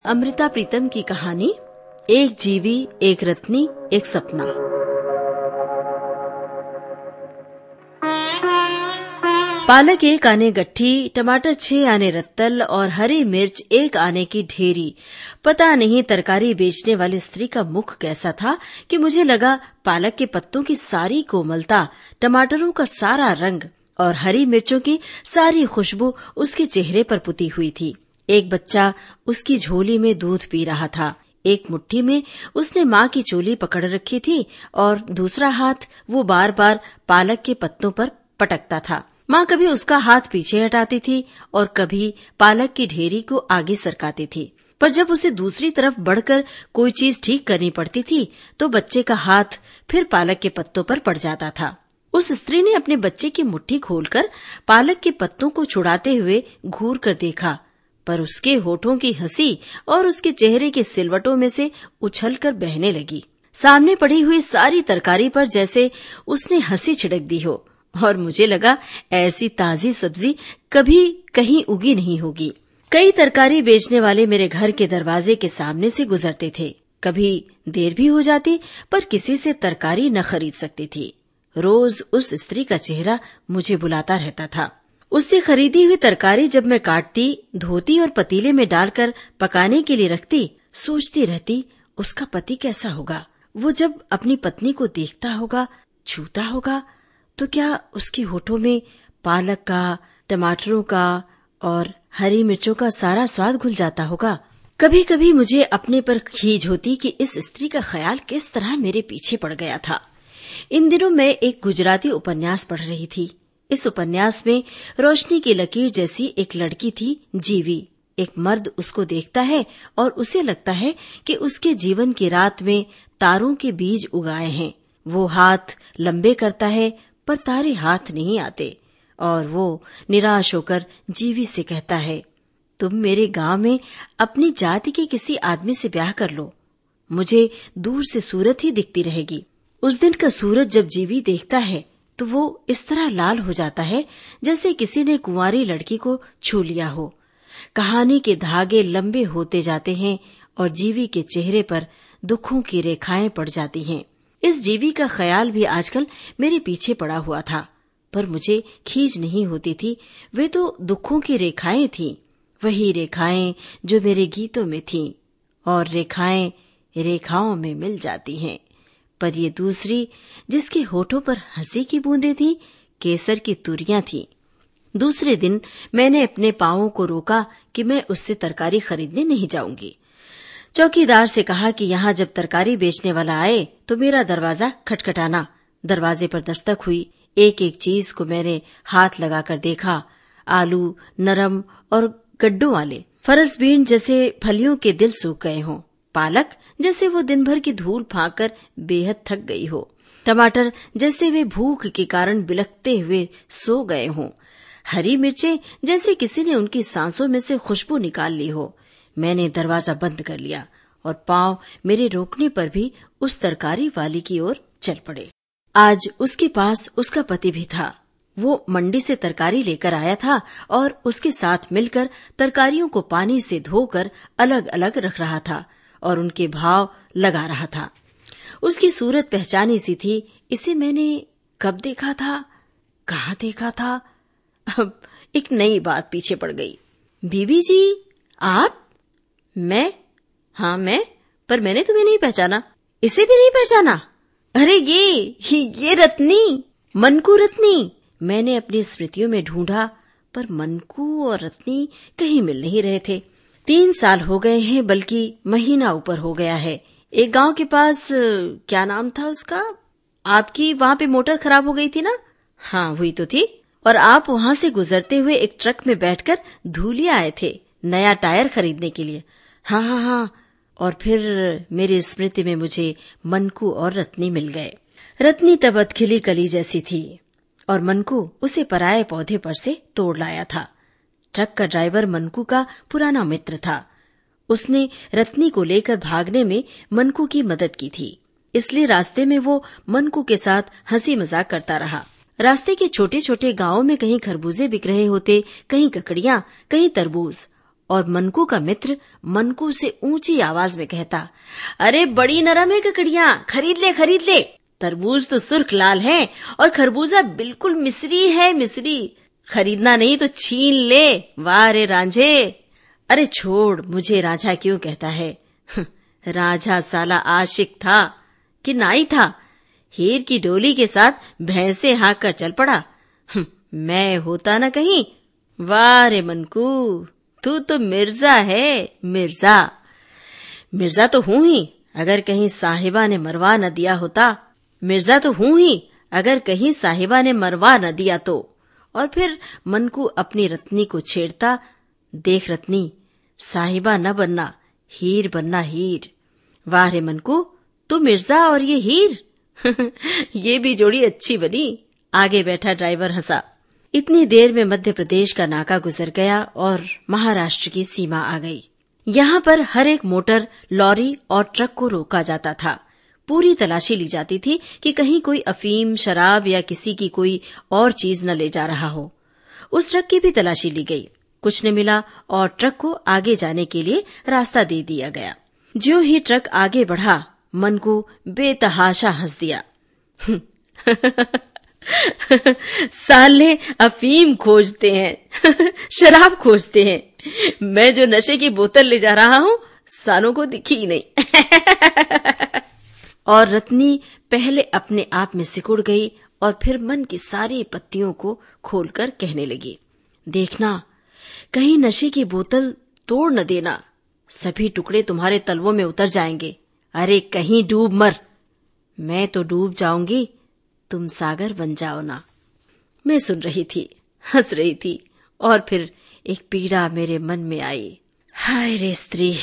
अमृता प्रीतम की कहानी एक जीवी, एक रत्नी, एक सपना। पालक 1 आने गट्ठी, टमाटर 6 आने रत्तल और हरी मिर्च 1 आने की ढेरी। पता नहीं तरकारी बेचने वाली स्त्री का मुख कैसा था कि मुझे लगा पालक के पत्तों की सारी कोमलता, टमाटरों का सारा रंग और हरी मिर्चों की सारी खुशबू उसके चेहरे पर पुती हुई थी। एक बच्चा उसकी झोली में दूध पी रहा था। एक मुट्ठी में उसने माँ की चोली पकड़ रखी थी और दूसरा हाथ वो बार बार पालक के पत्तों पर पटकता था। माँ कभी उसका हाथ पीछे हटाती थी और कभी पालक की ढेरी को आगे सरकाती थी, पर जब उसे दूसरी तरफ बढ़कर कोई चीज ठीक करनी पड़ती थी तो बच्चे का हाथ फिर पालक के पत्तों पर पड़ जाता था। उस स्त्री ने अपने बच्चे की मुट्ठी खोलकर पालक के पत्तों को छुड़ाते हुए घूर कर देखा, पर उसके होठों की हंसी और उसके चेहरे के सिलवटों में से उछलकर बहने लगी। सामने पड़ी हुई सारी तरकारी पर जैसे उसने हंसी छिड़क दी हो और मुझे लगा ऐसी ताजी सब्जी कभी कहीं उगी नहीं होगी। कई तरकारी बेचने वाले मेरे घर के दरवाजे के सामने से गुजरते थे। कभी देर भी हो जाती पर किसी से तरकारी न खरीद सकती थी। रोज उस स्त्री का चेहरा मुझे बुलाता रहता था। उससे खरीदी हुई तरकारी जब मैं काटती, धोती और पतीले में डालकर पकाने के लिए रखती, सोचती रहती उसका पति कैसा होगा। वो जब अपनी पत्नी को देखता होगा, छूता होगा, तो क्या उसके होठों में पालक का, टमाटरों का और हरी मिर्चों का सारा स्वाद घुल जाता होगा। कभी कभी मुझे अपने पर खीज होती कि इस स्त्री का ख्याल किस तरह मेरे पीछे पड़ गया था। इन दिनों मैं एक गुजराती उपन्यास पढ़ रही थी। इस उपन्यास में रोशनी की लकीर जैसी एक लड़की थी, जीवी। एक मर्द उसको देखता है और उसे लगता है कि उसके जीवन की रात में तारों के बीज उगाए हैं। वो हाथ लंबे करता है पर तारे हाथ नहीं आते और वो निराश होकर जीवी से कहता है, तुम मेरे गांव में अपनी जाति के किसी आदमी से ब्याह कर लो, मुझे दूर से सूरत ही दिखती रहेगी। उस दिन का सूरज जब जीवी देखता है तो वो इस तरह लाल हो जाता है जैसे किसी ने कुंवारी लड़की को छू लिया हो। कहानी के धागे लंबे होते जाते हैं और जीवी के चेहरे पर दुखों की रेखाएं पड़ जाती हैं। इस जीवी का ख्याल भी आजकल मेरे पीछे पड़ा हुआ था, पर मुझे खीज नहीं होती थी। वे तो दुखों की रेखाएं थीं, वही रेखाएं जो मेरे गीतों में थीं, और रेखाएं रेखाओं में मिल जाती हैं। पर ये दूसरी, जिसके होठों पर हंसी की बूंदें थीं, केसर की तुरियां थीं। दूसरे दिन मैंने अपने पांवों को रोका कि मैं उससे तरकारी खरीदने नहीं जाऊंगी। चौकीदार से कहा कि यहाँ जब तरकारी बेचने वाला आए तो मेरा दरवाजा खटखटाना। दरवाजे पर दस्तक हुई। एक एक चीज को मैंने हाथ लगाकर देखा। आलू नरम और गड्ढों वाले, फरसबीन जैसे फलियों के दिल सूख गए हों, पालक जैसे वो दिन भर की धूल फाँक कर बेहद थक गई हो, टमाटर जैसे वे भूख के कारण बिलखते हुए सो गए हों, हरी मिर्चें जैसे किसी ने उनकी सांसों में से खुशबू निकाल ली हो। मैंने दरवाजा बंद कर लिया और पांव मेरे रोकने पर भी उस तरकारी वाली की ओर चल पड़े। आज उसके पास उसका पति भी था। वो मंडी से तरकारी लेकर आया था और उसके साथ मिलकर तरकारियों को पानी से धोकर अलग अलग रख रहा था और उनके भाव लगा रहा था। उसकी सूरत पहचानी सी थी। इसे मैंने कब देखा था, कहाँ देखा था? अब एक नई बात पीछे पड़ गई। बीबी जी, आप? मैं? हाँ मैं, पर मैंने तुम्हें नहीं पहचाना। इसे भी नहीं पहचाना? अरे ये रत्नी, मनकू रत्नी। मैंने अपनी स्मृतियों में ढूंढा पर मनकू और रत्नी कहीं मिल नहीं रहे थे। 3 साल हो गए हैं, बल्कि महीना ऊपर हो गया है। एक गांव के पास, क्या नाम था उसका? आपकी वहां पे मोटर खराब हो गई थी ना? हाँ हुई तो थी। और आप वहां से गुजरते हुए एक ट्रक में बैठकर धूलिया आए थे नया टायर खरीदने के लिए। हाँ। और फिर मेरी स्मृति में मुझे मनकू और रत्नी मिल गए। रत्नी तब अधखिली कली जैसी थी और मनकू उसे पराये पौधे पर से तोड़ लाया था। ट्रक का ड्राइवर मनकू का पुराना मित्र था। उसने रत्नी को लेकर भागने में मनकू की मदद की थी, इसलिए रास्ते में वो मनकू के साथ हंसी मजाक करता रहा। रास्ते के छोटे छोटे गांवों में कहीं खरबूजे बिक रहे होते, कहीं ककड़ियां, कहीं तरबूज, और मनकू का मित्र मनकू से ऊंची आवाज में कहता, अरे बड़ी नरम है ककड़ियां, खरीद ले खरीद ले। तरबूज तो सुर्ख लाल है और खरबूजा बिल्कुल मिस्री है मिस्री। खरीदना नहीं तो छीन ले। वाह रे रांझे। अरे छोड़, मुझे रांझा क्यों कहता है? रांझा साला आशिक था कि नाई था। हीर की डोली के साथ भैंसे हाँक कर चल पड़ा। मैं होता न कहीं। वाह रे मनकू, तू तो मिर्जा है, मिर्जा। मिर्जा तो हूं ही, अगर कहीं साहिबा ने मरवा न दिया होता। मिर्जा तो हूं ही, अगर कहीं साहिबा ने मरवा न दिया तो। और फिर मनकू अपनी रत्नी को छेड़ता, देख रत्नी, साहिबा न बनना, हीर बनना हीर। वाह रे मनकू, तू मिर्जा और ये हीर। ये भी जोड़ी अच्छी बनी। आगे बैठा ड्राइवर हंसा। इतनी देर में मध्य प्रदेश का नाका गुजर गया और महाराष्ट्र की सीमा आ गई। यहाँ पर हर एक मोटर, लॉरी और ट्रक को रोका जाता था। पूरी तलाशी ली जाती थी कि कहीं कोई अफीम, शराब या किसी की कोई और चीज न ले जा रहा हो। उस ट्रक की भी तलाशी ली गई। कुछ न मिला और ट्रक को आगे जाने के लिए रास्ता दे दिया गया। ज्यों ही ट्रक आगे बढ़ा, मनकू बेतहाशा हंस दिया। साले अफीम खोजते हैं, शराब खोजते हैं। मैं जो नशे की बोतल ले जा रहा हूं, सालों को दिखी ही नहीं। और रत्नी पहले अपने आप में सिकुड़ गई और फिर मन की सारी पत्तियों को खोलकर कहने लगी, देखना, कहीं नशे की बोतल तोड़ न देना, सभी टुकड़े तुम्हारे तलवों में उतर जाएंगे। अरे कहीं डूब मर। मैं तो डूब जाऊंगी, तुम सागर बन जाओ ना। मैं सुन रही थी, हंस रही थी और फिर एक पीड़ा मेरे मन में आई। हाय रे स्त्री,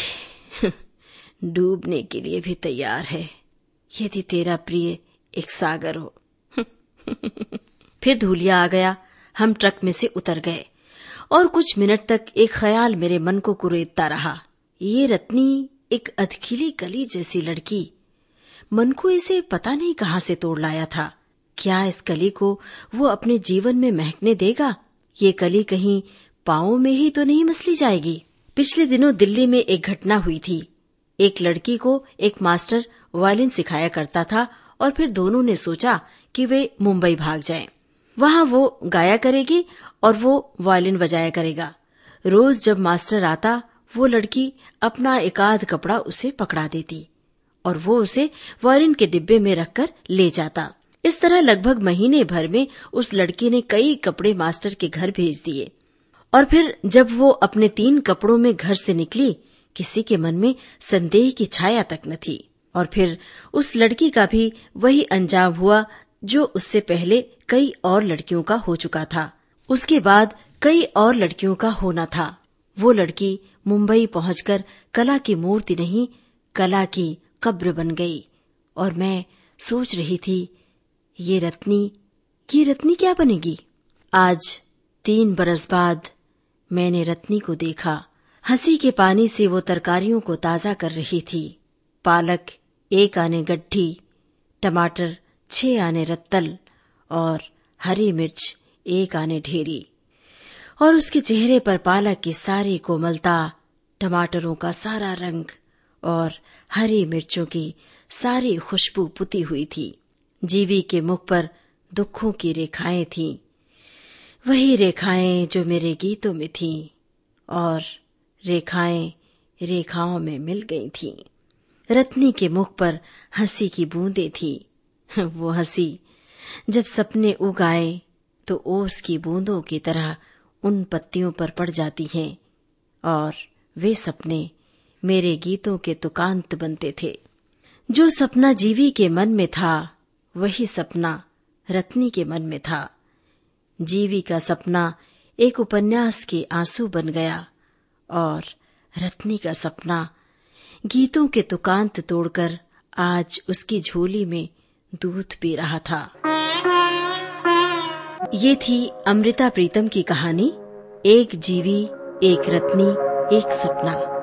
डूबने के लिए भी तैयार है, यदि तेरा प्रिय एक सागर हो। फिर धूलिया आ गया। हम ट्रक में से उतर गए और कुछ मिनट तक एक ख्याल मेरे मन को कुरेदता रहा। ये रत्नी एक अधखिली कली जैसी लड़की, मन को इसे पता नहीं कहां से तोड़ लाया था। क्या इस कली को वो अपने जीवन में महकने देगा? ये कली कहीं पांवों में ही तो नहीं मसली जाएगी? पिछले दिनों दिल्ली में एक घटना हुई थी। एक लड़की को एक मास्टर वायलिन सिखाया करता था और फिर दोनों ने सोचा कि वे मुंबई भाग जाएं। वहां वो गाया करेगी और वो वायलिन बजाया करेगा। रोज जब मास्टर आता, वो लड़की अपना एकाध कपड़ा उसे पकड़ा देती और वो उसे वायलिन के डिब्बे में रखकर ले जाता। इस तरह लगभग महीने भर में उस लड़की ने कई कपड़े मास्टर के घर भेज दिए। और फिर जब वो अपने 3 कपड़ों में घर से निकली, किसी के मन में संदेह की छाया तक न थी। और फिर उस लड़की का भी वही अंजाम हुआ जो उससे पहले कई और लड़कियों का हो चुका था। उसके बाद कई और लड़कियों का होना था। वो लड़की मुंबई पहुंचकर कला की मूर्ति नहीं, कला की कब्र बन गई। और मैं सोच रही थी, ये रत्नी क्या बनेगी? आज 3 बरस बाद मैंने रत्नी को देखा। हंसी के पानी से वो तरकारियों को ताजा कर रही थी। पालक 1 आने गड्ढी, टमाटर 6 आने रत्तल और हरी मिर्च 1 आने ढेरी। और उसके चेहरे पर पालक की सारी कोमलता, टमाटरों का सारा रंग और हरी मिर्चों की सारी खुशबू पुती हुई थी। जीवी के मुख पर दुखों की रेखाएं थीं, वही रेखाएं जो मेरे गीतों में थीं, और रेखाएं रेखाओं में मिल गई थीं। रत्नी के मुख पर हंसी की बूंदें थीं। वो हंसी जब सपने उगाए तो ओस की बूंदों की तरह उन पत्तियों पर पड़ जाती हैं, और वे सपने मेरे गीतों के तुकांत बनते थे। जो सपना जीवी के मन में था, वही सपना रत्नी के मन में था। जीवी का सपना एक उपन्यास के आंसू बन गया और रत्नी का सपना गीतों के तुकांत तोड़कर आज उसकी झोली में दूध पी रहा था। ये थी अमृता प्रीतम की कहानी, एक जीवी, एक रत्नी, एक सपना।